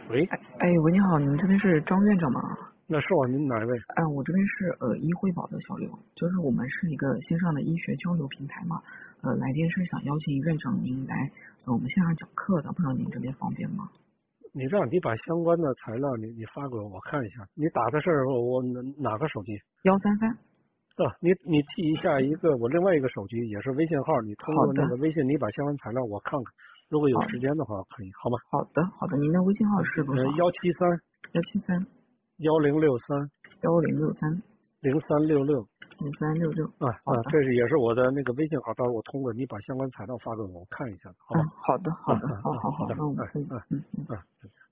喂， 喂，你好，你们这边是张院长吗？ 那是我，您哪一位？ 我这边是医惠宝的小刘，就是我们是一个线上的医学交流平台嘛，来电是想邀请院长您来我们线上讲课的，不知道您这边方便吗？ 你这样，你把相关的材料你发给我，我看一下。你打的是我哪个手机？ 133。 你记一下我另外一个手机也是微信号，你通过那好的， 个微信，你把相关材料我看看，如果有好， 时间的话可以，好吗？ 好的，您的微信号是多少 173 ？173 1063 1063 0366。 0366。好的， 这也是我的那个微信号，到时候我通过你把相关材料发给我，我看一下，好吧？ 好的，好， 好的， 那我们可以， 嗯。